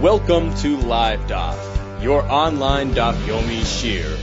Welcome to Live Daf, your online Daf Yomi Shir.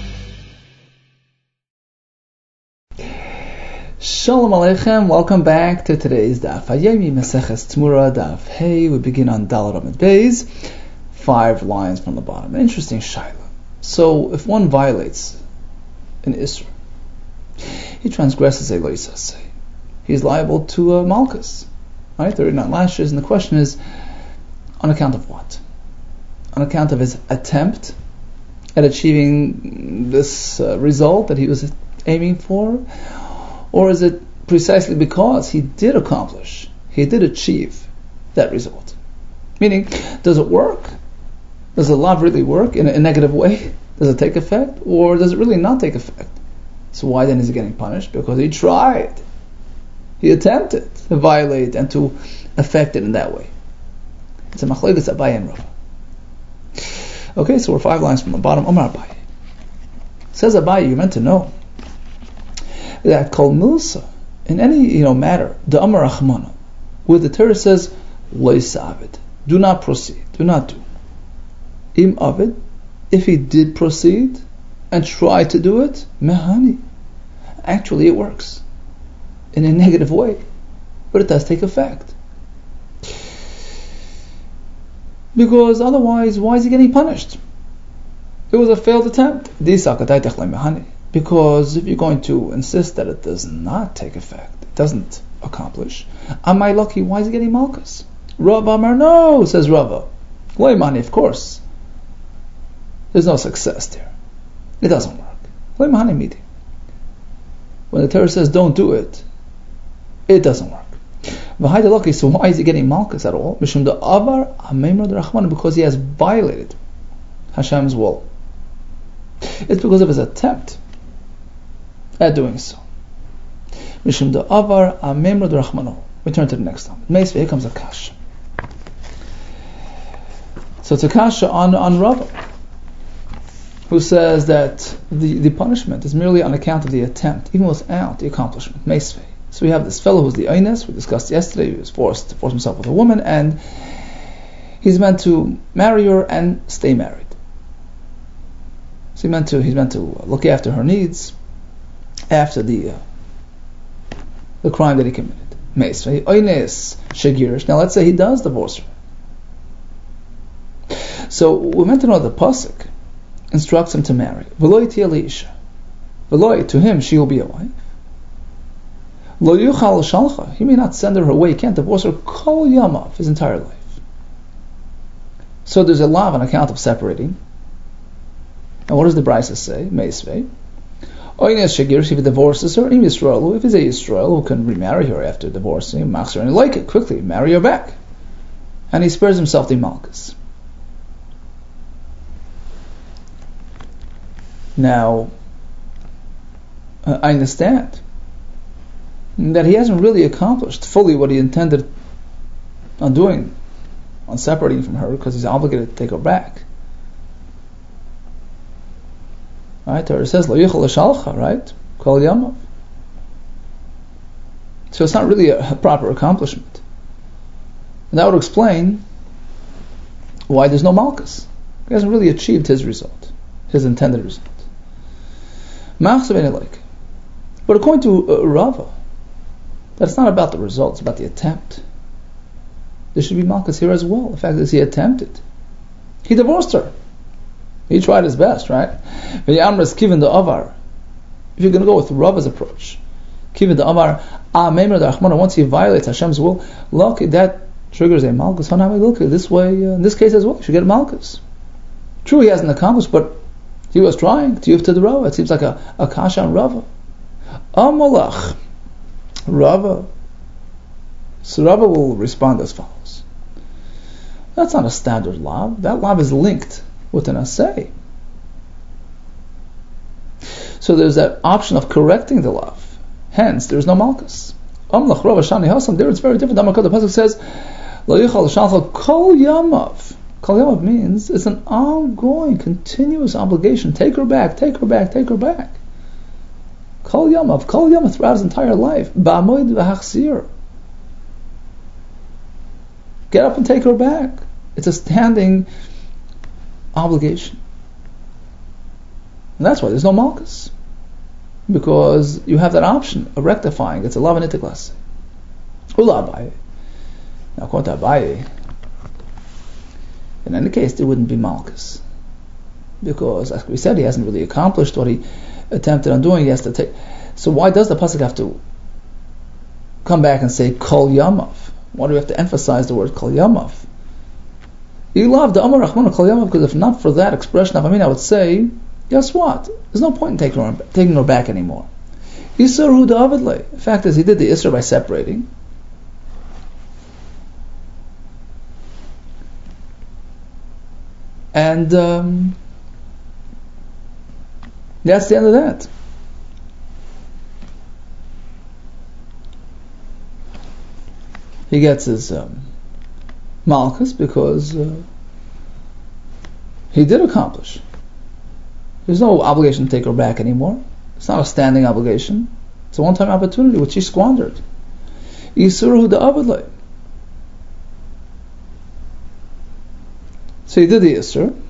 Shalom Aleichem, welcome back to today's Daf Yomi Maseches Tmura Daf Hey. We begin on Daled Amud Beis, 5 lines from the bottom. An interesting shaila. So, if one violates an Isra, he transgresses a loisase, he's liable to a malchus, right? 39 lashes, and the question is, on account of what? On account of his attempt at achieving this result that he was aiming for? Or is it precisely because he did accomplish, he did achieve that result? Meaning, does it work? Does the law really work in a negative way? Does it take effect? Or does it really not take effect? So why then is he getting punished? Because he tried. He attempted to violate and to affect it in that way. It's a machlokes Abaye and Rava. Okay, so we're 5 lines from the bottom. Omar Abaye. Says Abaye, you're meant to know that kol milsa, in any matter, the Amar Rachmana, where the Torah says lo yisavid, do not proceed, do not do. Im avid, if he did proceed and try to do it, mehani, actually it works in a negative way, but it does take effect. Because otherwise, why is he getting punished? It was a failed attempt. Because if you're going to insist that it does not take effect, it doesn't accomplish, am I lucky? Why is he getting malchus? Rava Amar, no, says Rava. Leimani, of course. There's no success there. It doesn't work. Leimani midi. When the Torah says don't do it, it doesn't work. So why is he getting malchus at all? Because he has violated Hashem's will. It's because of his attempt at doing so. We turn to the next one. Here comes a kasha. So it's a kasha on Rava, who says that the punishment is merely on account of the attempt, even without the accomplishment. Meisvei. So we have this fellow who's the Eines, we discussed yesterday, he was forced to force himself with a woman, and he's meant to marry her and stay married. So he's meant to look after her needs after the crime that he committed. Meisvei, Eines, Shegirish. Now let's say he does divorce her. So we're meant to know that the pasuk instructs him to marry. V'lo yitiyah le'isha. V'lo, to him she will be a wife. Lo yuchal shalcha, he may not send her away, he can't divorce her kol yamav, his entire life. So there's a law on account of separating. And what does the Brisa say? Meisvei. Oynes shegir, if he divorces her, im Yisrael, if he's a Yisrael who can remarry her after divorcing, machzer, and like it, quickly, marry her back. And he spares himself the malchus. Now, I understand that he hasn't really accomplished fully what he intended on doing, on separating from her, because he's obligated to take her back. Right? Torah says, Lo yichal l'shalcha, right? Kol yamav. So it's not really a proper accomplishment. And that would explain why there's no malchus. He hasn't really achieved his result, his intended result. But according to Rava, that's not about the result, it's about the attempt. There should be malchus here as well. The fact is he attempted. He divorced her. He tried his best, right? If you're going to go with Rava's approach, once he violates Hashem's will, look, that triggers a malchus. This way, in this case as well, he should get a malchus. True, he hasn't accomplished, but he was trying to the Rava. It seems like a kasha on Rava. Amalach. Rava. So Rava will respond as follows. That's not a standard lav. That lav is linked with an assay. So there's that option of correcting the lav. Hence, there's no malchus. Amlach Rava Shani Hasam. There it's very different. The pasuk says, Lo yichal shalcha kol yamav. Kol yamav means it's an ongoing, continuous obligation. Take her back, take her back, take her back. Kol yamav throughout his entire life. Ba'amoid v'hachzir. Get up and take her back. It's a standing obligation. And that's why there's no malchus. Because you have that option of rectifying. It's a lav and itiklas. Ula Abaye. Now, according to Abaye, in any case, there wouldn't be malchus. Because, as we said, he hasn't really accomplished what he attempted on doing. He has to take. So why does the pasuk have to come back and say kol yamav? Why do we have to emphasize the word kol yamav? Ilav the amar rachmana kol yamav, because if not for that expression, I would say, guess what? There's no point in taking her back anymore. Yisrahu da'avidle. The fact is, he did the Isra by separating. And that's the end of that. He gets his malchus because he did accomplish. There's no obligation to take her back anymore. It's not a standing obligation. It's a one-time opportunity which he squandered. Yisuruhu da'avidle. So he did the Isra,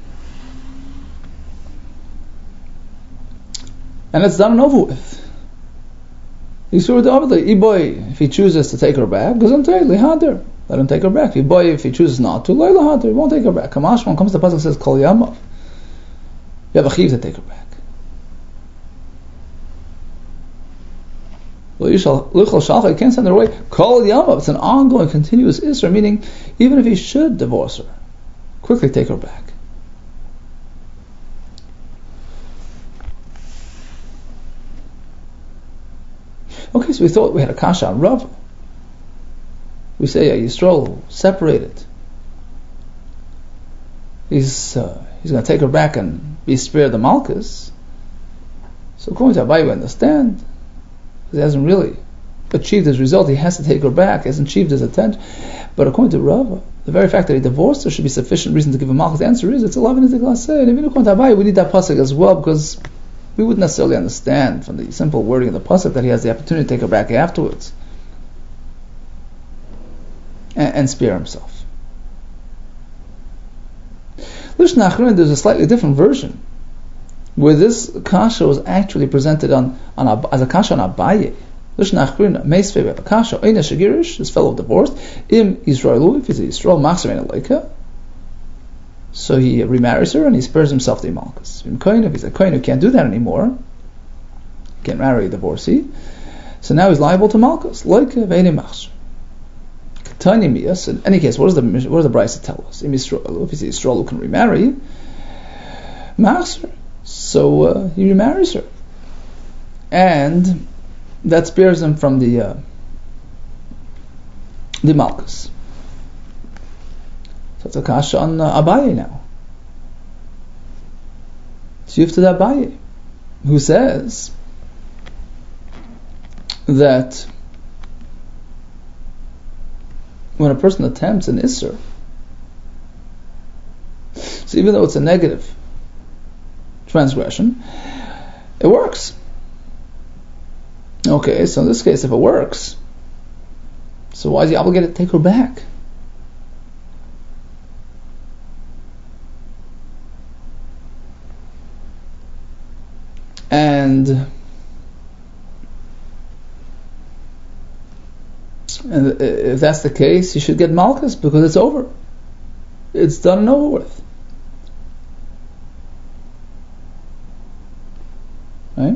and it's done and over with. Yisuruhu da'avidle. Iboy, if he chooses to take her back, let him take her back. Iboy, if he chooses not to, he won't take her back. Kamash, when comes to the pasuk says kol yamav. You have a chiv to take her back. You can't send her away. Kol yamav. It's an ongoing, continuous Isra, meaning even if he should divorce her, quickly take her back. Okay, so we thought we had a kasha on Rav. We say Yisrael separated. He's going to take her back and be spared the malchus. So according to Abaye, we understand, because he hasn't really achieved his result. He has to take her back. He hasn't achieved his intent. But according to Rav, the very fact that he divorced her should be sufficient reason to give a malchus. The answer is it's a lav and itiklas. And even according to Abaye, we need that pasuk as well, because we wouldn't necessarily understand from the simple wording of the pasuk that he has the opportunity to take her back afterwards and spare himself. Lishna Achron, there's a slightly different version where this kasha was actually presented as a kasha on Abaye. Lishna Achron, meisvei kasha oina shagirish, this fellow divorced. Im Yisraelu, if he's a Yisrael, machzer ein aleika. So he remarries her and he spares himself the malchus. If he's a kohen who can't do that anymore, he can't marry a divorcee, so now he's liable to malchus. Loika ve'ene machzer. In any case, what does the Brisa tell us? If he's a Yisrael who can remarry, machzer. So he remarries her, and that spares him from the malchus. So it's a kasha on Abaye now. So you have to the Abaye, who says that when a person attempts an Isser, so even though it's a negative transgression, it works. Okay, so in this case, if it works, so why is he obligated to take her back? And if that's the case, he should get malchus because it's over. It's done and over with. Right?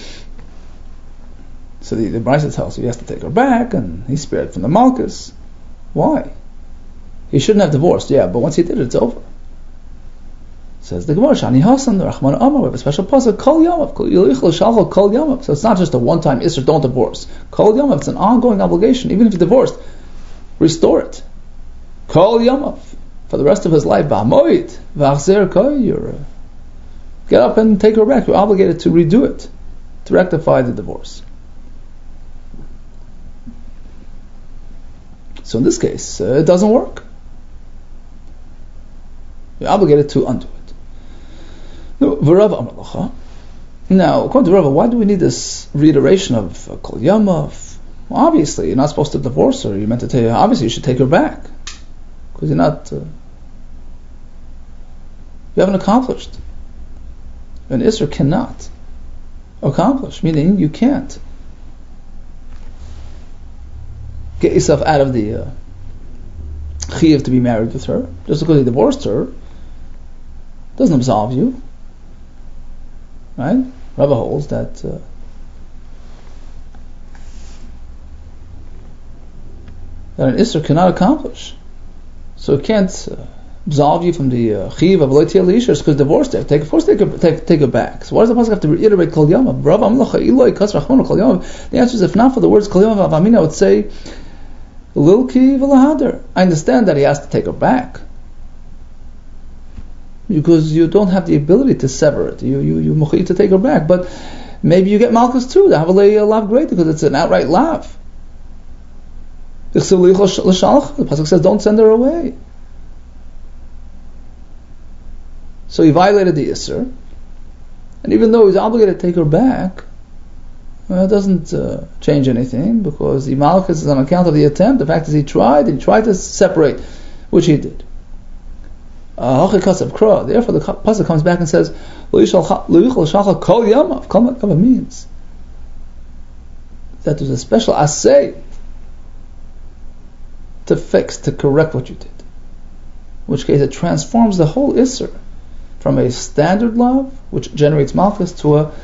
So the Brisa tells you he has to take her back, and he's spared from the malchus. Why? He shouldn't have divorced, yeah, but once he did it, it's over. Says the Gemara, Shani Hasan, the Rahman Amar, we have a special pasuk, Kol Yamav, Kol Yamav. So it's not just a one-time Isser, don't divorce. Kol Yamav, it's an ongoing obligation. Even if you're divorced, restore it. Kol Yamav, for the rest of his life, Ba'amoid, V'achzer Koy, get up and take her back. You're obligated to redo it, to rectify the divorce. So in this case, it doesn't work. You're obligated to undo it. Now, according to Rav, why do we need this reiteration of Kol Yamav? Well, obviously, you're not supposed to divorce her. You're meant to tell her, obviously, you should take her back. Because you're not You haven't accomplished. An Isser cannot accomplish, meaning you can't get yourself out of the Chiyuv to be married with her. Just because he divorced her doesn't absolve you. Right? Rava holds that that an Isser cannot accomplish. So it can't absolve you from the Chiyuv of Lo Tiyeh L'Isha because divorced her. Take her back. So why does the pasuk have to reiterate Kol Yamav? Rav Amlacha Iloi Kas Rachmana Kol Yamav. The answer is, if not for the words Kol Yamav Avamina, I would say Lilki V'Lahadar. I understand that he has to take her back because you don't have the ability to sever it. You muchayit to take her back, but maybe you get malchus too. To have a lav great because it's an outright lav. The pasuk says, "Don't send her away." So he violated the Isser, and even though he's obligated to take her back, it doesn't change anything because the malchus is on account of the attempt. The fact is, he tried to separate, which he did. Therefore, the pasuk comes back and says, Kol Yamav means that there's a special assay to fix, to correct what you did. In which case, it transforms the whole Isser from a standard love, which generates malchus, to an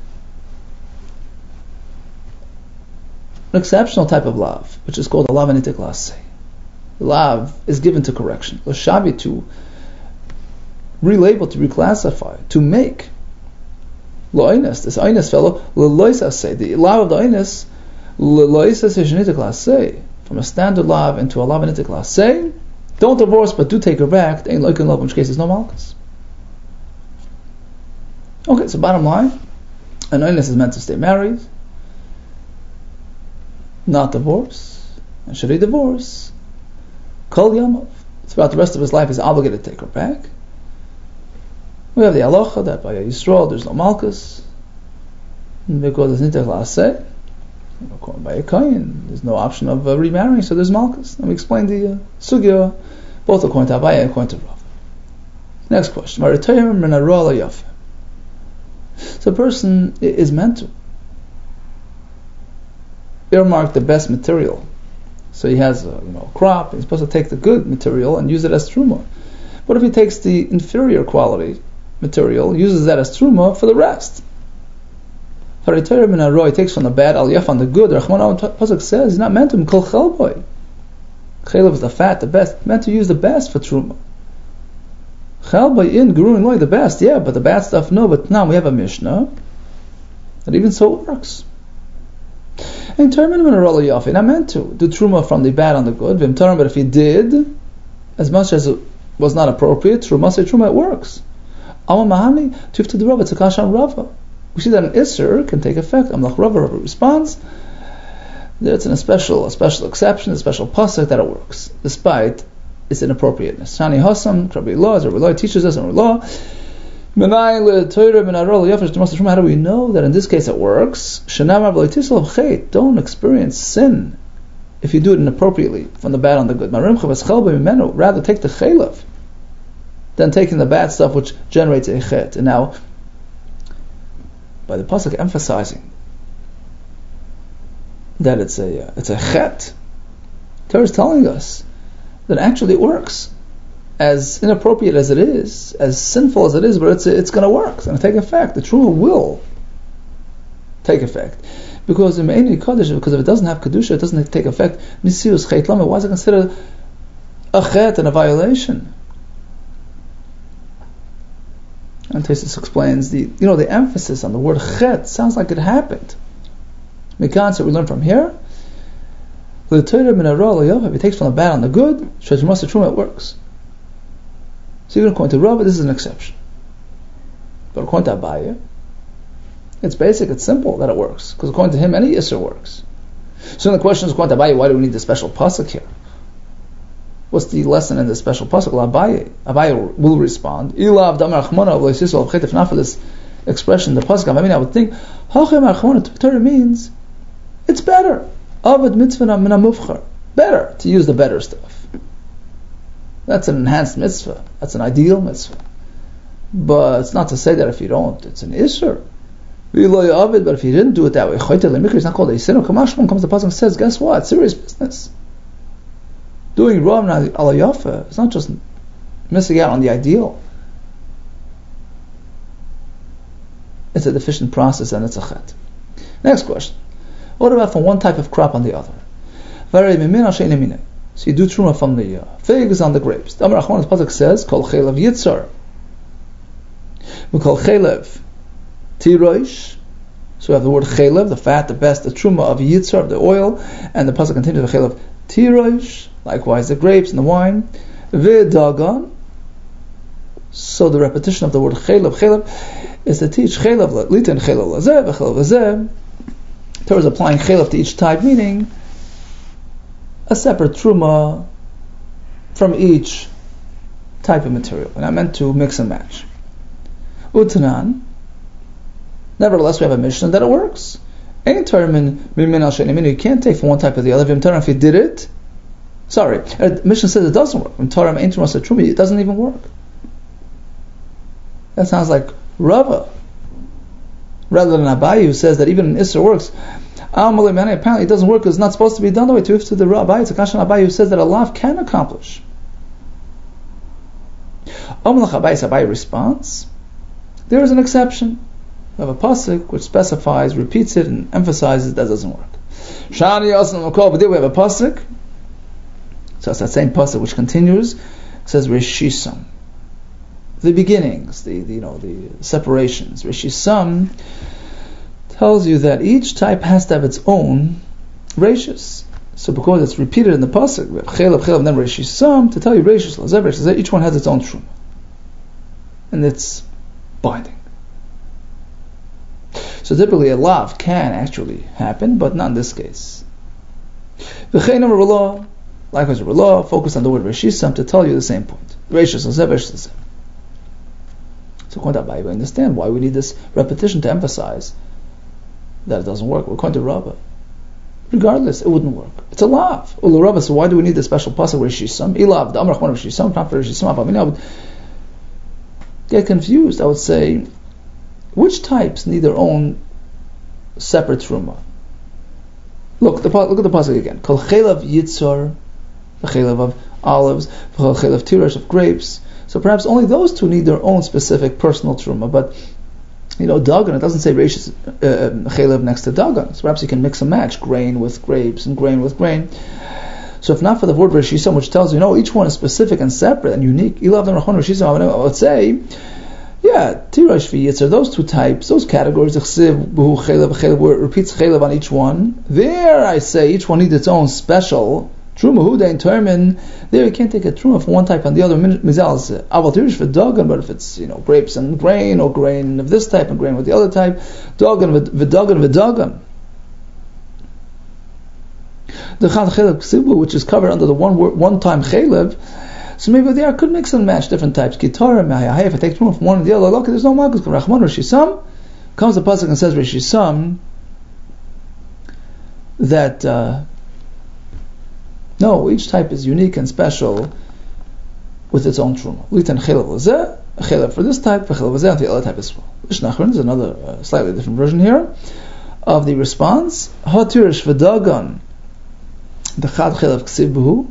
exceptional type of love, which is called a lav anitik l'aseh. The lav is given to correction, l'shavi, to relabel, to reclassify, to make lo'inus, this oinus fellow, l'lois aseh, the lav of the oinus, l'lois aseh shenitik l'aseh, from a standard lav into a lav anitik l'aseh. Don't divorce, but do take her back. Ain't loikin love, in which case there's no malchus. Okay, so bottom line, an oinus is meant to stay married, not divorce. And should he divorce, Kol Yamav, throughout the rest of his life, he's obligated to take her back. We have the halacha that by Yisrael there's no malchus because it's nitech la'aseh. By a kohen, there's no option of remarrying, so there's malchus. And we explained the sugya, both according to Abaye and according to Rav. Next question: so a person is meant to earmark the best material. So he has a crop, he's supposed to take the good material and use it as truma. What if he takes the inferior quality material, uses that as truma for the rest? He takes from the bad, aliyah on the good. The Rachman Pasuk says he's not meant to kol chelboy. Chelev is the fat, the best. Meant to use the best for truma. Chelboy in gruin loy, the best, yeah, but the bad stuff no. But now we have a Mishnah that even so it works. And not meant to do truma from the bad on the good. But if he did, as much as it was not appropriate, truma it works. It's a kasha on Rava. We see that an Isser can take effect. Amlach Rava responds. It's a special exception, a special pasuk that it works, despite its inappropriateness. Shani Hasam, Rabbi Law, as Rabbi Law teaches us in Law. How do we know that in this case it works? Don't experience sin if you do it inappropriately, from the bad on the good. Rather take the chaylev than taking the bad stuff which generates a chet. And now, by the pasuk emphasizing that it's a chet, Torah is telling us that actually it works. As inappropriate as it is, as sinful as it is, but it's going to work. It's going to take effect. The truma will take effect. Because if it doesn't have kedusha, it doesn't take effect. Misius chet lama. Why is it considered a chet and a violation? And Tosfos explains the emphasis on the word chet sounds like it happened. The concept we learn from here, if he takes from the bad on the good, it works. So even according to Rava, this is an exception. But according to Abaye, it's basic, it's simple that it works. Because according to him, any Isser works. So the question is, according to Abaye, why do we need the special pasuk here? What's the lesson in the special pasuk? Abaye will respond, if not for this expression, the pasuk, I would think, Torah means, it's better. Better, to use the better stuff. That's an enhanced mitzvah. That's an ideal mitzvah. But it's not to say that if you don't, it's an Isser. But if you didn't do it that way, it's not called a sin. Kamashman comes the pasuk and says, guess what? Serious business. Doing Rav ala Yafa, it's not just missing out on the ideal. It's a deficient process and it's a chet. Next question. What about from one type of crop on the other? So you do truma from the figs on the grapes. The Amar Achman pasuk says, Kol chelev yitzar. We call chelev tiroish. So we have the word chelev, the fat, the best, the truma of yitzar, of the oil, and the pasuk continues with chelev tiroish. Likewise, the grapes and the wine. V'dagan. So the repetition of the word chelev is to teach chelev litin chelev lazeh v'chelev lazeh. Torah is applying chelev to each type, meaning a separate truma from each type of material. And I meant to mix and match. Utanan. Nevertheless, we have a mission that it works. You can't take from one type or the other. If you did it, the mission says it doesn't work. It doesn't even work. That sounds like Rava, rather than Abayi, who says that even in Isser works. Apparently it doesn't work because it's not supposed to be done the way to the Abayi. It's a Kashan Abayi who says that a lav can accomplish. Abayi responds, there is an exception. We have a pasuk which specifies, repeats it, and emphasizes that doesn't work. Shani Yosem Makol, but we have a pasuk. So it's that same pasuk which continues. It says Reshisam, the beginnings, the separations. Reshisam tells you that each type has to have its own reshis. So because it's repeated in the pasuk, we have chelev and then Reshisam to tell you reshis. Each one has its own truma, and it's binding. So typically a lav can actually happen, but not in this case. Likewise, Rala focus on the word Reshisam to tell you the same point. Reshis. So according to Abayi, we understand why we need this repetition to emphasize that it doesn't work. According to Rava, regardless, it wouldn't work. It's a lav. Rava, so why do we need this special pasuk Reshisam? Ilav, the Amar Achman Reshisam, not for Reshisam. I would get confused. I would say, which types need their own separate truma? Look at the pasuk again. Kol chelev yitzar, the chelev of olives, kol chelev tirash of grapes. So perhaps only those two need their own specific personal truma. But dagan, it doesn't say reishis chelev next to dagan. So perhaps you can mix and match grain with grapes and grain with grain. So if not for the word Reshisam, which tells you, each one is specific and separate and unique, Ilav and Rachon Reshisam, I would say, Tirash v'Yitzar, those two types, those categories, where it repeats chelev on each one, there I say each one needs its own special truma. Huda in termin, there you can't take a truma from one type and the other. Mizal aval tirish for dagan, but if it's grapes and grain, or grain of this type and grain with the other type, dagan v'dagan. The chal chelev ksibu, which is covered under the one time chelev. So maybe there I could mix and match different types. Gitar, if I take truma from one and the other, look, there's no malchus. Rachman Reshisam comes the pasuk and says Reshisam that no, each type is unique and special with its own truma. Litan chelev lazeh, a chelev for this type, a chelev lazeh on the other type as well. Mishnachron is another slightly different version here of the response. Hatirish v'dagan, the chad chelev ksibuhu.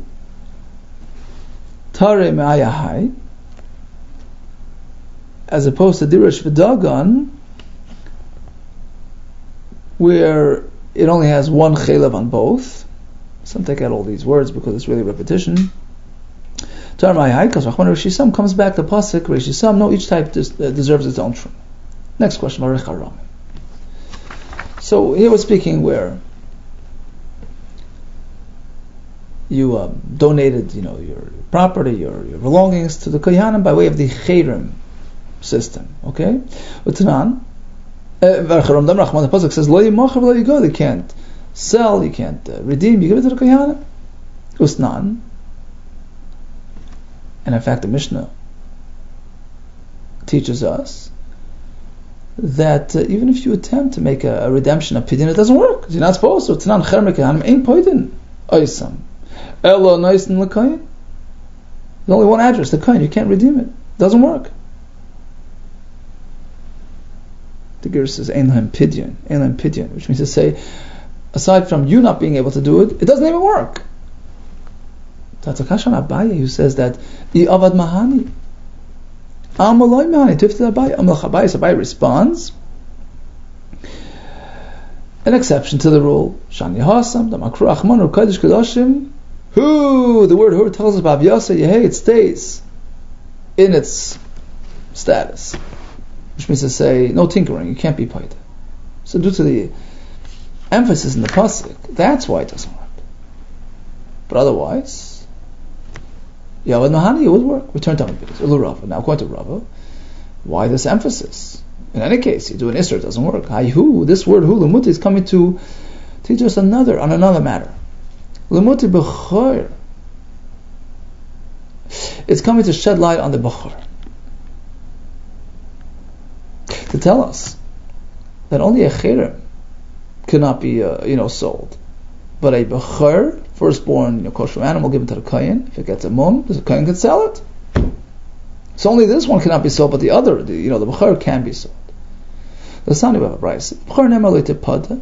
Tare me'ayahai, as opposed to Dirish v'dagan, where it only has one chelev on both. Some take out all these words because it's really repetition. Tare me'ayahai, because Rachman Reshisam comes back to pasuk Reshisam. No, each type deserves its own truma. Next question, Marich Haram. So here we're speaking where you donated, your property, your belongings to the Kohanim by way of the Chayrim system. Okay? Utanan, the pasuk says, "Lo yimacher v'lo yigol." You can't sell, you can't redeem. You give it to the Kohanim. Usnan, and in fact, the Mishnah teaches us that even if you attempt to make a redemption of pidyon, it doesn't work. You're not supposed to. Utanan cher meKohanim ein poidin oisam. Elo noisin l'koyin. There's only one address, the kohen. You can't redeem it. It doesn't work. The Ger says Ein Lahem Pidyon, which means to say, aside from you not being able to do it, it doesn't even work. That's a kashan Abaye who says that I avad mahani. Amaloi mahani. Tifti Abaye. Amalach Abaye. So Abaye responds. An exception to the rule. Shani Hasam. The Makru Achman or Kodesh Kedoshim. Who the word who tells us about Yasa Yehei, it stays in its status, which means to say no tinkering. You can't be paid. So due to the emphasis in the pasuk, that's why it doesn't work. But otherwise, Yavad Mahani, it would work. Return to Ulu Rava. Now, according to Rava, why this emphasis? In any case, you do an Isser, it doesn't work. Hu, this word Hu, Lumuti, is coming to teach us on another matter. Lumuti B'chor. It's coming to shed light on the B'chor. To tell us that only a Cherem cannot be, sold. But a B'chor, firstborn, kosher animal given to the Kohen, if it gets a mum, the Kohen can sell it. So only this one cannot be sold, but the other, the B'chor can be sold. The Sani Bava Bryce. B'chor nemar le'tepada.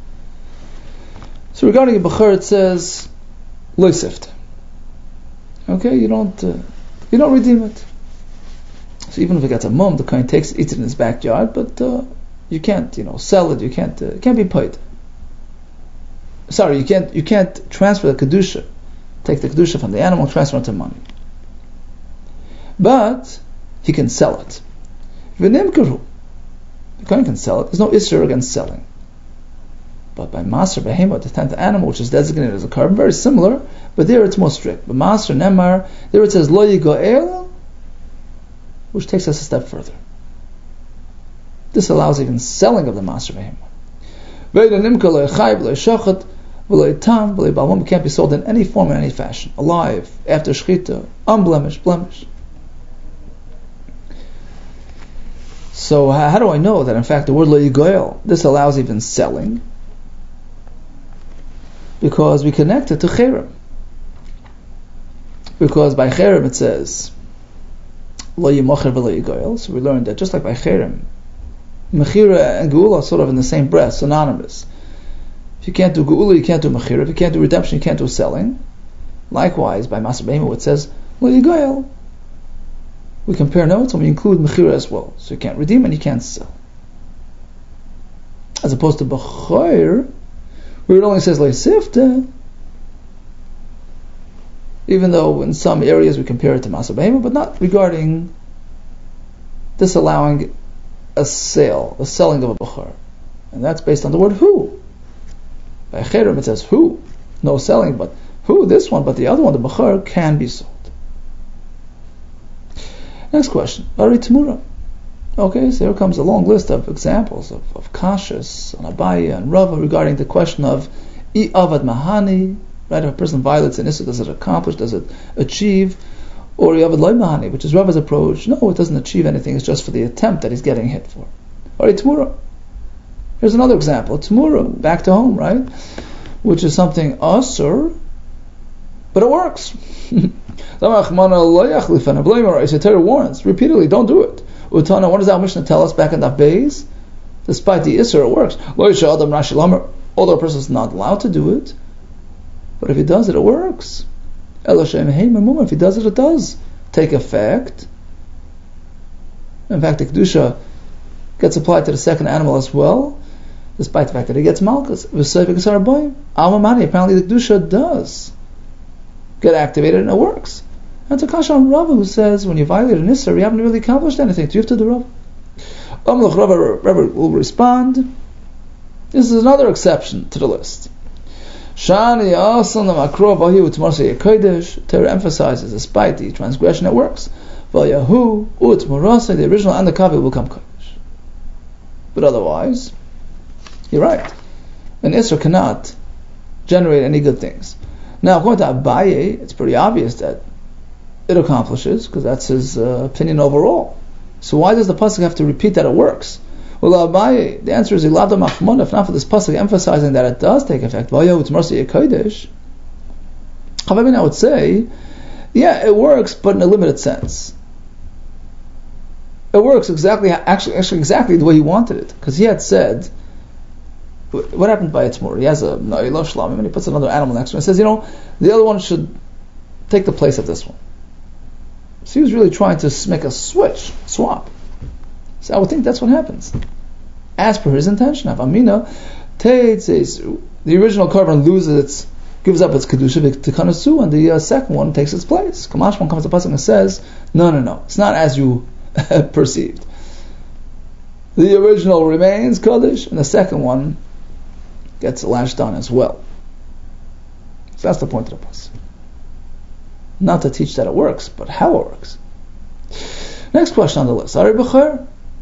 So regarding a B'chor, it says, lo sifta. Okay, you don't redeem it. So even if it gets a mum, the Kohen eats it in his backyard, but you can't, sell it. You can't be paid. Sorry, you can't transfer the kedusha, take the kedusha from the animal, transfer it to money. But he can sell it. V'nimkeru, the Kohen can sell it. There's no issur against selling. But by maser behema, the 10th animal, which is designated as a carbon, very similar, but there it's more strict. But maser nemar, there it says lo yigoel, which takes us a step further. This allows even selling of the maser behema. V'nimkeru lo yachayv lo yishachat. It can't be sold in any form, in any fashion. Alive, after shechita, unblemished, blemish. So how do I know that in fact the word lo yigoel, this allows even selling? Because we connect it to cherem. Because by cherem it says lo yimocher v'lo yigoel. So we learned that just like by cherem, mechira and geula are sort of in the same breath, synonymous. If you can't do geula, you can't do mechira. If you can't do redemption, you can't do selling. Likewise, by maser behema, it says lo yigoel. We compare notes and we include mechira as well. So you can't redeem and you can't sell. As opposed to b'chor, where it only says lo sifta, even though in some areas we compare it to maser behema, but not regarding disallowing a selling of a b'chor. And that's based on the word hu. By cherem it says hu, no selling, but hu, this one, but the other one, the b'chor, can be sold. Next question, Bari Tmura. Okay, so here comes a long list of examples of kashas on Abaye and Rava regarding the question of I avad mahani, right? If a person violates an issur, does it accomplish, does it achieve? Or I avad loy mahani, which is Rava's approach. No, it doesn't achieve anything, it's just for the attempt that he's getting hit for. Bari Tmura. Here's another example, Tmura, back to home, right? Which is something asur, but it works. The Torah warns repeatedly, don't do it. Utana, what does our Mishnah tell us back in that base? Despite the Isser, it works. Although a person is not allowed to do it, but if he does it, it works. If he does it, it does take effect. In fact, the Kedusha gets applied to the second animal as well, despite the fact that he gets Malchus. Apparently the Kedusha does get activated and it works. And to Kasha on Rava, who says when you violate an Isser, you haven't really accomplished anything. Do you have to do Rava? Rava will respond. This is another exception to the list. Shani Asan Makro Vahu Utmarsi Kodesh. Torah emphasizes despite the transgression, it works. Vayahu Utmarasa, the original and the Kavi will come Kodesh. But otherwise, you're right. An Isser cannot generate any good things. Now, according to Abaye, it's pretty obvious that it accomplishes, because that's his opinion overall. So why does the pasuk have to repeat that it works? Well, Abaye, the answer is Ilada Machmon, if not for this pasuk emphasizing that it does take effect. I would say, yeah, it works, but in a limited sense. it works actually exactly the way he wanted it, because he had said, what happened by Tzmura? He has a Na'ilah Shlamim, and he puts another animal next to him and says, the other one should take the place of this one. So he was really trying to make a swap. So I would think that's what happens, as per his intention. Amina, says the original carbon gives up its kedusha tikanasu, and the second one takes its place. Kamash one comes to pasuk and says, no, it's not as you perceived. The original remains kaddish, and the second one gets lashed on as well. So that's the point of the pasuk. Not to teach that it works, but how it works. Next question on the list. Ari B'char.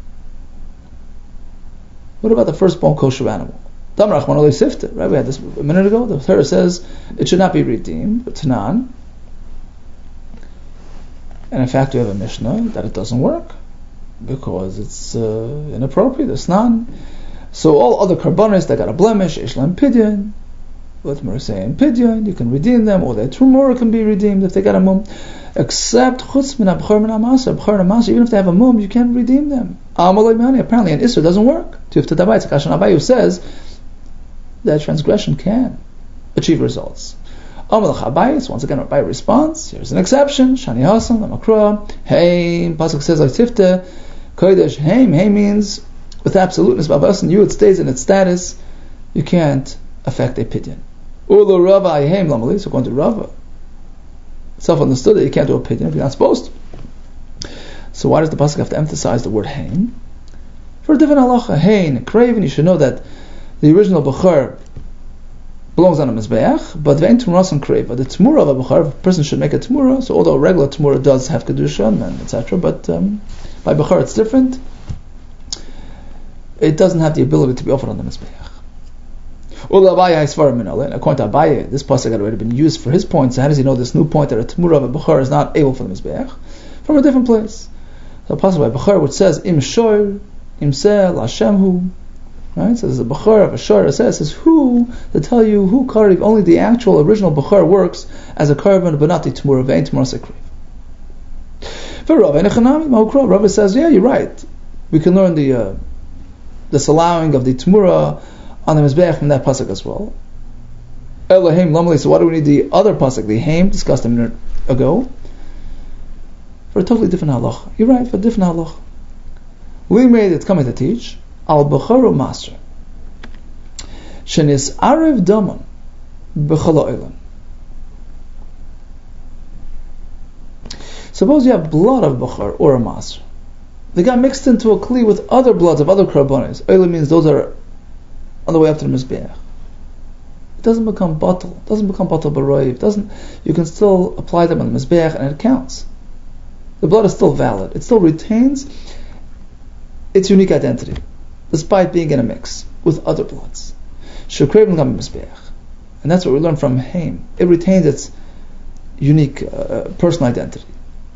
What about the firstborn kosher animal? Dam Rachman Olei Sifte. Right, we had this a minute ago. The Torah says it should not be redeemed, but Tanan. And in fact, we have a Mishnah that it doesn't work because it's inappropriate. It's none. So all other karbonis that got a blemish, Ishlam Pidyon. What we're saying, Pidyon, you can redeem them, or their Trumora can be redeemed if they got a mum. Except Chutz min Abchar min Amasa. Abchar min Amasa, even if they have a mum, you can't redeem them. Apparently an Isser doesn't work. Tifta Dabai, Tzakashan Abayu says that transgression can achieve results. Amalach Abayis, once again Abai responds, here's an exception, Shani Hasan, Lamakra, Haim, Pasuk says like Tifta, Kodesh, Haim means with absoluteness, Babas and you, it stays in its status, you can't affect a pidyon. Ulu Rava Haim Lamali, so going to Rava. Self-understood that you can't do a pidyon if you're not supposed to. So why does the Pasuk have to emphasize the word Haim? For a different halacha, Hain, Craven, you should know that the original Bechor belongs on a Mizbeach, but Vein Tmuras and Crave. But the Tmura of a Bechor, a person should make a Tmura, so although a regular Tmura does have Kedusha and etc., but by Bechor it's different. It doesn't have the ability to be offered on the Mizbeach. According to Abaye, this pasuk had already been used for his point, so how does he know this new point that a Tmura of a Bechor is not able for the Mizbeach? From a different place. So a pasuk by Bechor which says, Im Shoir, Im Sel, Hashemhu, right? So there's a Bechor of a Shoir, it says who, to tell you who Karev, only the actual original Bechor works as a Karev, but not the Tmura, Vein Tmura Sekrev. For Rav says, yeah, you're right. We can learn this allowing of the Tmura on the Mizbeach from that pasuk as well. Elohim Lamali, so why do we need the other pasuk, the Haim, discussed a minute ago? For a totally different halach. You're right, for a different halach. We made it coming to teach Al Becharu Master Shenis Arev Daman Bechala Olam. Suppose you have blood of Bechar or a Master. They got mixed into a kli with other bloods of other karbonis. Olam means those are on the way up to the Mizbeach. It doesn't become batal. It doesn't become batal b'roiv. You can still apply them on the Mizbeach and it counts. The blood is still valid. It still retains its unique identity, despite being in a mix with other bloods. Shukrev l'gam Mizbeach. And that's what we learn from Haim. It retains its unique personal identity.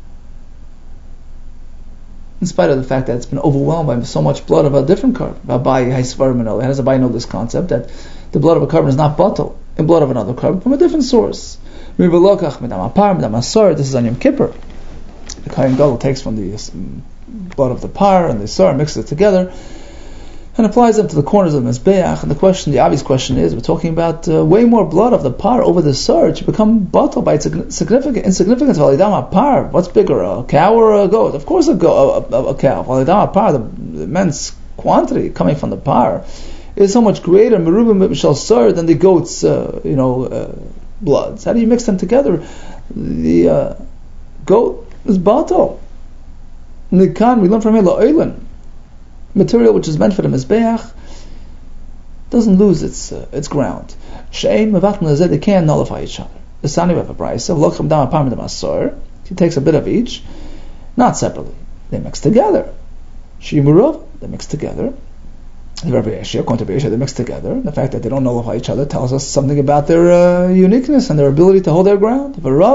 In spite of the fact that it's been overwhelmed by so much blood of a different carbon. How does Abai know this concept that the blood of a carbon is not batal in blood of another carbon from a different source? This is on Yom Kippur. The Kohen Gadol takes from the blood of the par and the sar, mixes it together, and applies them to the corners of the Mizbeach. And the obvious question is, we're talking about way more blood of the par over the sar to become batal by its insignificance. Par, what's bigger, a cow or a goat? Of course a cow. Par, the immense quantity coming from the par is so much greater than the goat's bloods. How do you mix them together? The goat is batal. Nikan, we learn from here la'olam. Material which is meant for the Mizbeach doesn't lose its ground. She'ein mevatn, they can't nullify each other. The Sani of a brayso, locham dam apam the masor. He takes a bit of each, not separately. They mix together. Shimurav, they mix together. The Rabbi Yeshua, according to Rabbi Yeshua, they mix together. The fact that they don't nullify each other tells us something about their uniqueness and their ability to hold their ground.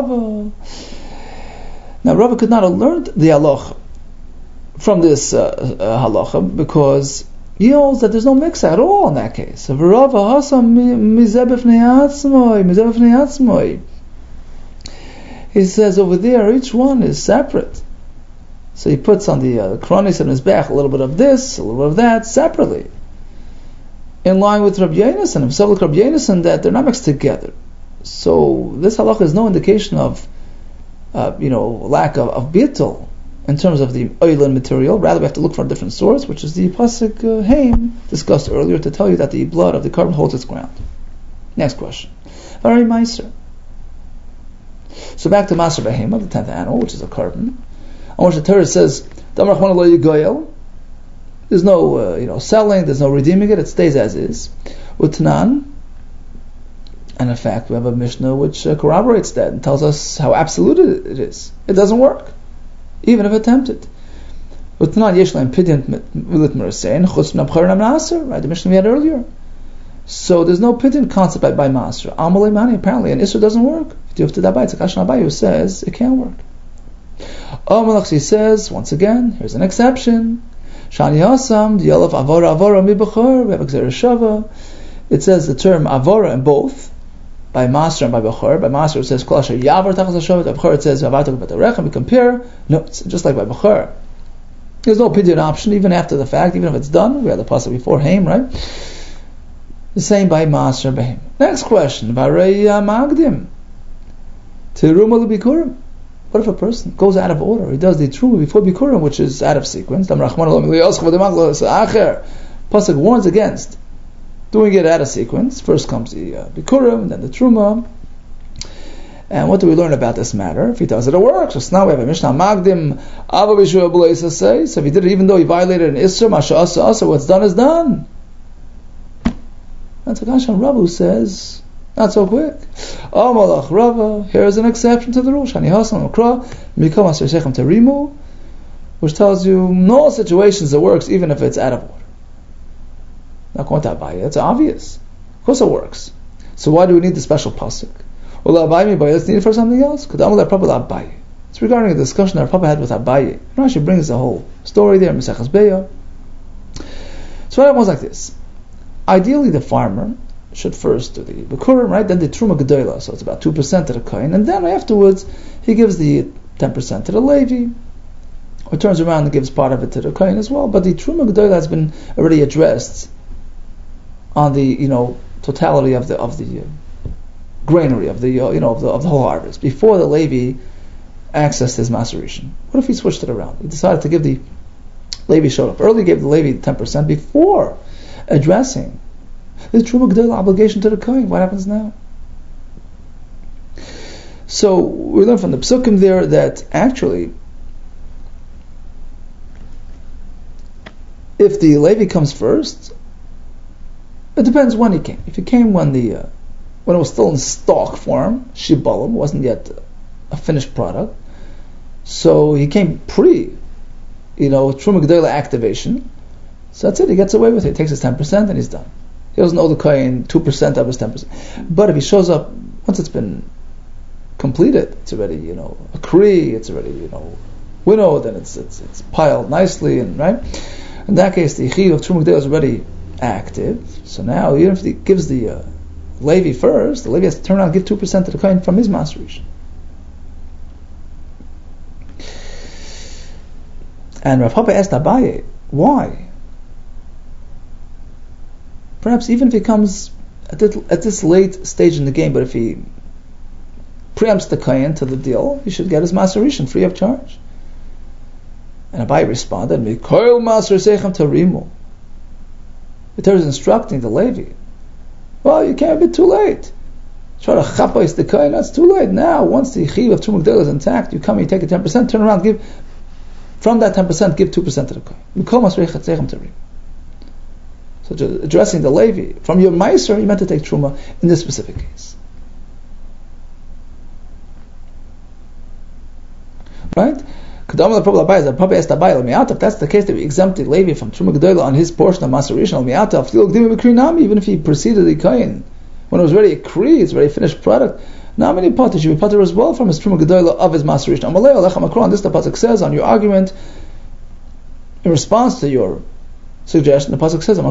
Now Rava could not have learned the halacha from this halacha because he holds that there's no mix at all in that case. He says over there each one is separate. So he puts on the kronis and his back a little bit of this, a little bit of that, separately. In line with Rabbi Yonasan and Pesach Rabbi Yonasan, that they're not mixed together. So this halacha is no indication of, lack of bittul in terms of the oilin material. Rather, we have to look for a different source, which is the pasuk Haim discussed earlier, to tell you that the blood of the carbon holds its ground. Next question. Very Meiser. So back to Maser Behema, the 10th animal, which is a carbon, on which the Torah says, there's no selling, there's no redeeming it stays as is. Utnan, and in fact we have a Mishnah which corroborates that and tells us how absolute it is. It doesn't work, even if attempted. Utnan yeshleim pidyon milit merasein chutz min abchar namnaser, right? The Mishnah we had earlier. So there's no pidyon concept by Maser. Amalei mani, apparently an Isser doesn't work. If you have to dabai, it's a Kashan Abayu says it can't work. Malachsi says, once again, here's an exception. Shani Hasam, the Yelef Avora mi Bechor, we have Gzera Shava. It says the term Avora in both, by Maser and by Bechor. By Maser it says Kol Asher Yavar Tachas HaShavat, by Bechor it says Avatok B'Tarech, and we compare. No, it's just like by Bechor. There's no pidyon option, even after the fact, even if it's done. We had the pasuk before Haim, right? The same by Maser Behim. Next question, Varei Magdim. Teruma L'Bikurim. What if a person goes out of order? He does the truma before Bikurim, which is out of sequence. Pasuk warns against doing it out of sequence. First comes the Bikurim, then the truma. And what do we learn about this matter? If he does it, it works. So now we have a Mishnah Magdim Ava B'Shua B'Leisa say. So if he did it, even though he violated an Isser, Masha Asa Asa, what's done is done. And Takashan Rabu says, not so quick. Oh, Malach Rava, here is an exception to the rule. Shani Hasan Okra, Mikam Asher Shechem Terimu, which tells you in all situations it works, even if it's out of order. Not going to Abaye, it's obvious. Of course it works. So why do we need the special pasuk? Well, Abaye, let's need it for something else. It's regarding a discussion that Papa had with Abaye. Rashi brings the whole story there in Maseches Beya. So what happens like this. Ideally, the farmer should first do the Bikurim, right? Then the Truma Gedola, so it's about 2% to the Kohen, and then afterwards he gives the 10% to the Levi, or turns around and gives part of it to the Kohen as well. But the Truma Gedola has been already addressed on the totality of the granary of the of the whole harvest before the Levi accessed his maceration. What if he switched it around? He decided to give the Levi showed up early, gave the Levi 10% before addressing the Truma Gedola obligation to the Kohen. What happens now? So we learn from the Psukim there that actually, if the Levi comes first, it depends when he came. If he came when it was still in stalk form, Shibalim, wasn't yet a finished product, so he came pre, Truma Gedola activation. So that's it. He gets away with it. He takes his 10% and he's done. He doesn't owe the Kohen 2% of his 10%. But if he shows up once it's been completed, it's already a kri, it's already winnowed, and it's piled nicely, and right. In that case, the chiv of Truma Gedola is already active. So now, even if he gives the Levi first, the Levi has to turn around and give 2% to the Kohen from his maceration. And Rav Papa asked Abaye, why? Perhaps even if he comes at this late stage in the game, but if he preempts the Kohen to the deal, he should get his maceration free of charge. And Abaye responded, Mikoil Maser Sechem Tarimu. The Torah is instructing the Levi, well, you came a bit too late. Try to chapais the Kohen, that's too late. Now, once the chiv of Truma Gedola is intact, you come, you take a 10%, turn around, give from that 10%, give 2% to the Kohen. Mikoil Maser Sechem Tarimu. So addressing the Levi, from your Meiser, you meant to take Truma in this specific case. Right? If that's the case, that we exempt the Levi from Truma Gedola on his portion of Maserishan, even if he preceded the Kohen, when it was already a Kri, it's already a finished product, now many potter should be potter as well from his Truma Gedola of his Maserishan. This the pasuk says on your argument, in response to your suggestion, the pasuk says,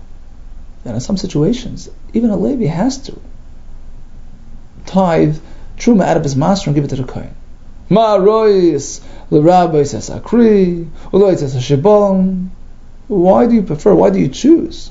that in some situations, even a Levi has to tithe truma out of his master and give it to the kohen. Ma rois l'rabbi says akri, uloy says shibon. Why do you prefer? Why do you choose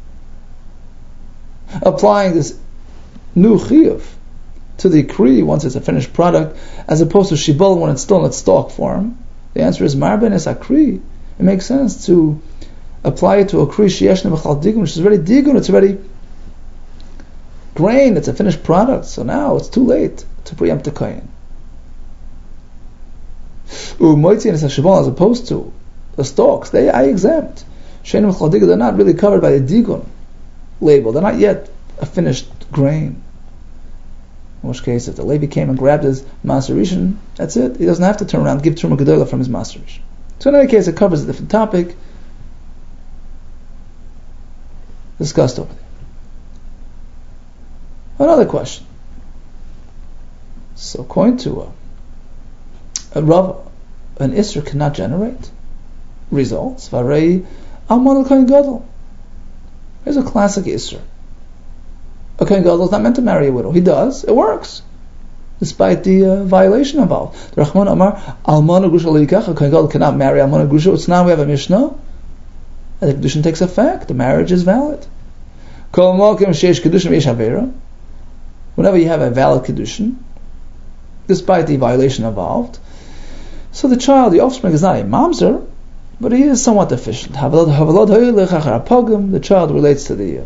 applying this new chiyuv to the kri once it's a finished product, as opposed to shibol when it's still in its stalk form? The answer is marben es akri. It makes sense to apply it to a kri sheyeshna b'chal digun, which is already digun. It's already grain. It's a finished product. So now it's too late to preempt the kohen. U'moitzi es shibol, as opposed to the stalks, I exempt. Sheyeshna b'chal digun, they're not really covered by the digun label. They're not yet a finished grain. In which case, if the Levi came and grabbed his Maser Rishon, that's it. He doesn't have to turn around and give Truma Gedola from his Maser Rishon. So in any case, it covers a different topic discussed over there. Another question. So according to a Rav, an Isser cannot generate results. Varei Alman al-Kohen Gadol. Here's a classic Isser. A Kohen Gadol is not meant to marry a widow. He does. It works, despite the violation involved. The Rachman Amar Almana Grusha Leikach. A Kohen Gadol cannot marry Almana Grusha. It's now we have a Mishnah, and the kedushin takes effect. The marriage is valid. Kol Malkim Sheish Kedushin V'Yesh Avera. Whenever you have a valid kedushin, despite the violation involved, so the child, the offspring, is not a mamzer, but he is somewhat deficient. The child relates to the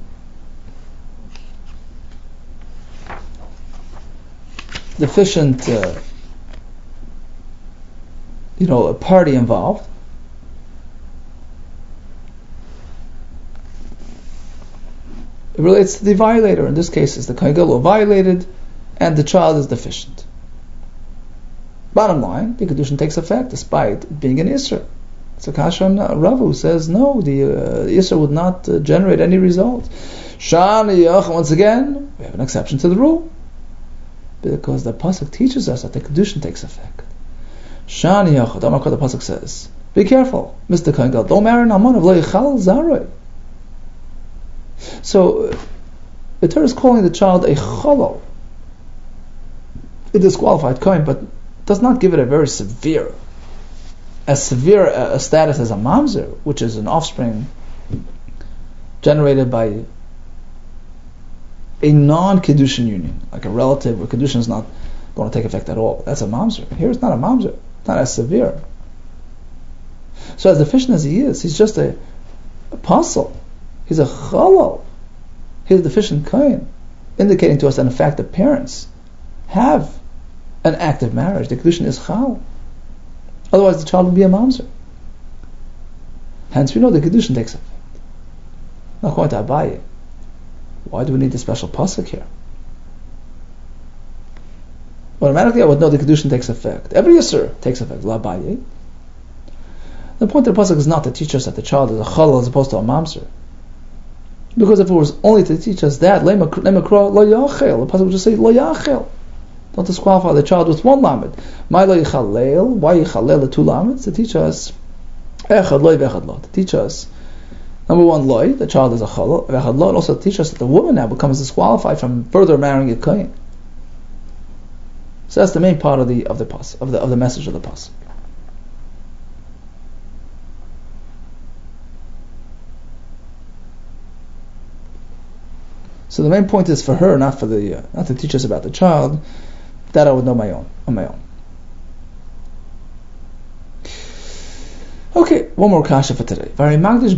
deficient, a party involved. It relates to the violator. In this case, it's the Kohen Gadol violated, and the child is deficient. Bottom line, the kedushin takes effect despite being an Isser. It's a kasha on Rav who says no, the Isser would not generate any result. Once again, we have an exception to the rule, because the pasuk teaches us that the kedushin takes effect. The pasuk says, "Be careful, Mr. Kohen Gadol, don't marry an alman of lo yichal zaroi." So the Torah is calling the child a chalal, a disqualified kohen, but does not give it a very severe a status as a mamzer, which is an offspring generated by a non-kedushin union, like a relative where kedushin is not going to take effect at all. That's a mamzer. Here it's not a mamzer, not as severe. So as deficient as he is, he's just a apostle. He's a chalal. He's a deficient kohen, indicating to us that in fact the parents have an active marriage. The kedushin is chal. Otherwise, the child would be a mamzer. Hence, we know the kedushin takes effect. Now, according to Abaye, why do we need a special pasuk here? Automatically, I would know the kedushin takes effect. Every yisur takes effect. La Abaye. The point of the pasuk is not to teach us that the child is a chalal as opposed to a mamzer. Because if it was only to teach us that, lema kra lo yachel, the pasuk would just say lo yachel. Don't disqualify the child with one lamed. Why yichalel the two lameds? To teach us echad loy vechad lo. To teach us, number one, loy, the child is a chalal, vechad lo, and also to teach us that the woman now becomes disqualified from further marrying a kohen. So that's the main part of the pasuk, of the message of the pasuk. So the main point is for her, not for the not to teach us about the child. That I would know on my own. Okay, one more kasha for today. The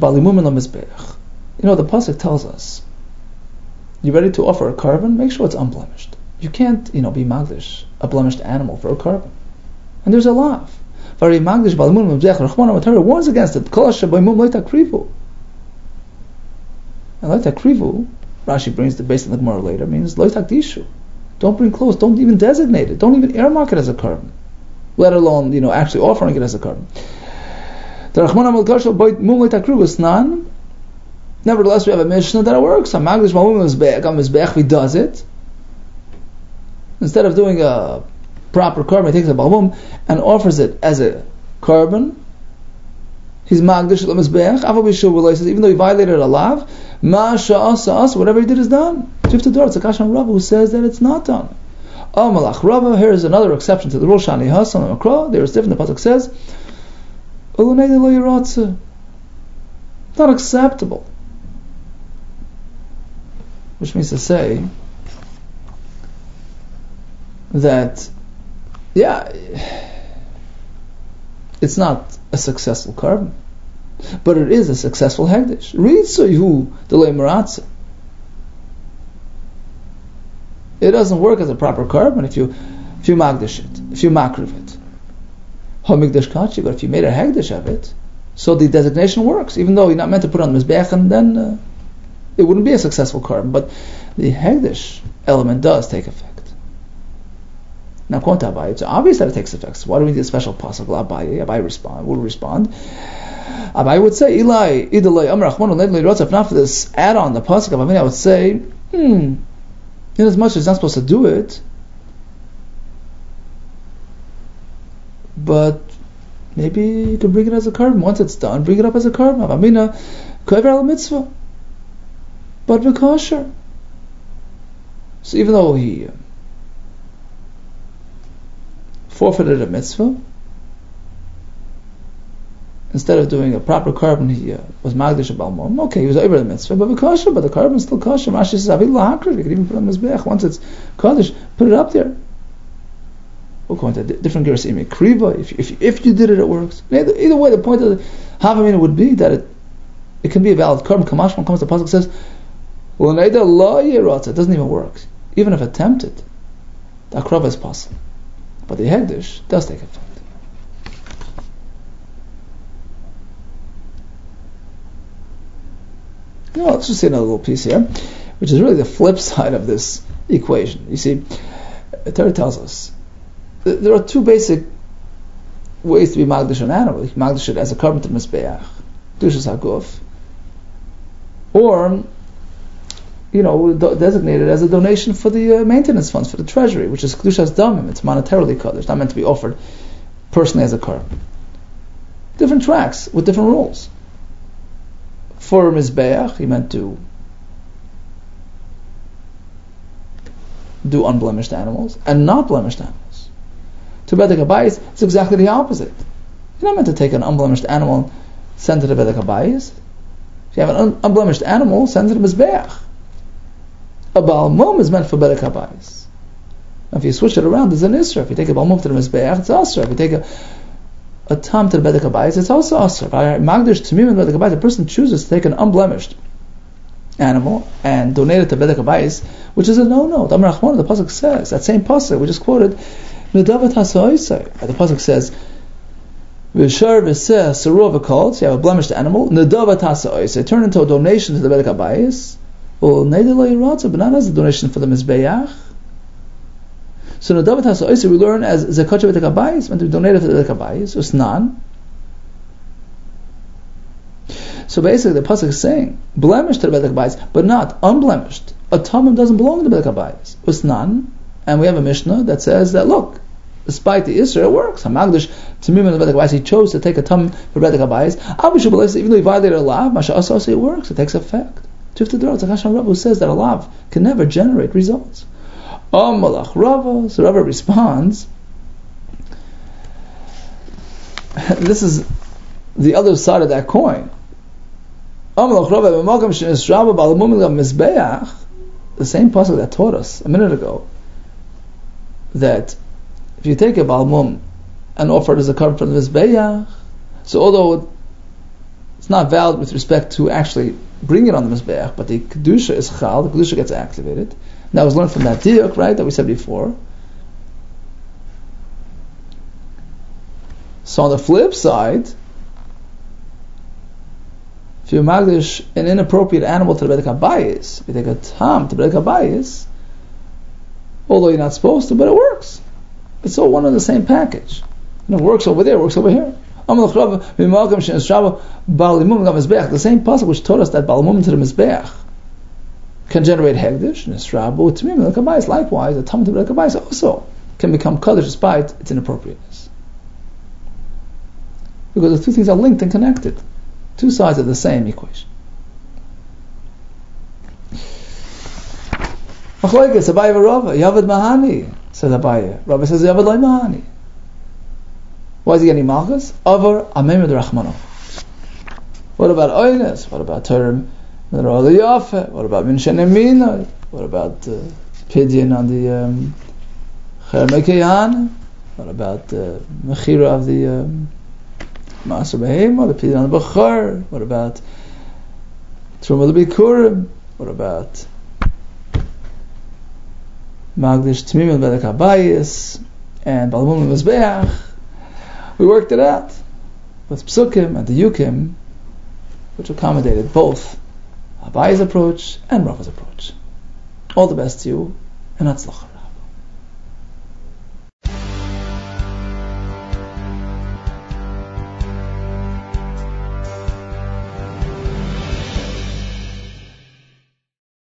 pasuk tells us, you ready to offer a korban? Make sure it's unblemished. You can't, be magdish a blemished animal for a korban. And there's a lav. Torah warns against it. And loitakrivu, Rashi brings the base of the Gemara later, means loitakdishu. Don't bring clothes. Don't even designate it. Don't even earmark it as a korban, let alone actually offering it as a korban. Nevertheless, we have a Mishnah that it works. He does it instead of doing a proper korban. He takes a balmum and offers it as a korban. He's magdish l'mizbeach. Even though he violated a lav, whatever he did is done. It's a kashan Rav who says that it's not done. Malach Rava, here is another exception to the rule. Shani Hasan and Makra. There is different. The pasuk says, not acceptable. Which means to say that, it's not a successful carbon, but it is a successful hegdish. Ritzoyu delay maratza. It doesn't work as a proper carbon if you magdish it, if you makriv it. Hamigdash kachi, but if you made a hegdish of it, so the designation works, even though you're not meant to put it on the mizbeach, and then it wouldn't be a successful carbon. But the hegdish element does take effect. Now, according to Abaye, it's obvious that it takes effect. So why do we need a special pasuk? Abaye would respond. Abaye would say, Eli, idalei amrachmanu ledlei rotz. If not for this add-on, the pasuk of Abaye, I would say, in as much as it's not supposed to do it, but maybe you can bring it as a carbon. Once it's done, bring it up as a carbon. Avamina, kover al mitzvah, but v'kosher. So even though he forfeited a mitzvah, instead of doing a proper carbon, he was magdish balmum. Okay, he was over the mitzvah, but v'kosher, but the carbon is still kosher. Rashi says, "Avi lahakriv." You can even put it on the mizbeach. Once it's kaddish, put it up there. We'll go into different gears. Kriva. If you did it, it works. Either way, the point of the Havamina would be that it can be a valid carbon. Kamashman comes, the pasuk says, "It doesn't even work, even if attempted. The akrava is possible, but the hegdish does take effect." Now, let's just see another little piece here, which is really the flip side of this equation. You see, the Torah tells us there are two basic ways to be magdish an animal. You can magdish it as a carbon to mizbeach, dushas haguf, or designated as a donation for the maintenance funds for the treasury, which is kedushas damim. It's monetarily kaddish, not meant to be offered personally as a carbon. Different tracks with different rules. For mizbeach, he meant to do unblemished animals and not blemished animals. To Bedek Habayis, it's exactly the opposite. You're not meant to take an unblemished animal and send it to Bedek Habayis. If you have an unblemished animal, send it to Mizbeach. A Baal Mum is meant for Bedek Habayis. If you switch it around, there's an Isra. If you take a Baal Mum to the Mizbeach, it's Asra. If you take a Tam to the Bedek Habayis, it's also Asra. Magdish Tamim and Bedek Habayis, the person chooses to take an unblemished animal and donate it to Bedek Habayis, which is a no-no. The pasuk says, that same pasuk we just quoted, the pasuk says, "V'shar v'seh sarov v'kol." So you have a blemished animal. Nedavat haSa'oisei, turn into a donation to the Bedek Habayis. Or neidei yiratza, but not as a donation for the mizbeach. So nedavat haSa'oisei we learn as zakat Bedek Habayis, meant to be donated to the Bedek Habayis. Usnan. So basically, the pasuk is saying blemished to the Bedek Habayis, but not unblemished. A tamim doesn't belong to the Bedek Habayis. Usnan. And we have a Mishnah that says that, look, despite the Isra, it works. Hamagdish Tamim and the Bedek Habayis, he chose to take a Tam for Bedek Habayis. Even though he violated a lav, Masha Asasi, it works, it takes effect. Tifta Dor, it's a Hashem Rabbah who says that a lav can never generate results. Malach Rava, so Rava responds, this is the other side of that coin. Malach Rava, the same pasuk that taught us a minute ago, that if you take a balmum and offer it as a carbon from the mizbeach, so although it's not valid with respect to actually bring it on the mizbeach, but the kedusha is chal, the kedusha gets activated. And that was learned from that diuk, right, that we said before. So on the flip side, if you magdish an inappropriate animal to the Bedek Habayis, if you take a tam to the Bedek Habayis, although you're not supposed to, but it works. It's all one and the same package. And it works over there, it works over here. The same pasuk which taught us that Baal to the Mizbeach can generate Hegdish, Nisrabu, Tamim, and Kabayis. Likewise, the Tam to the Kabayis also can become Kaddish despite its inappropriateness. Because the two things are linked and connected. Two sides of the same equation. So says Abaye. Rabbi says Yavad Lo Mahani. Why is he getting Malchus? Avar Amemid Rachmano. What about Oynes? What about Torah Mineral Yafe? What about Minshen Emina? What about Pidyon on the Chermekeyan? What about the Mechira of the Maser Behema? The Pidyon on the Bechar? What about Truma Bikurim? What about Magdish Tmim and Bedek Habayis and Balmum and Mizbeach? We worked it out with Psukim and the Yukim, which accommodated both Abaye's approach and Rava's approach. All the best to you, and Hatzlacha.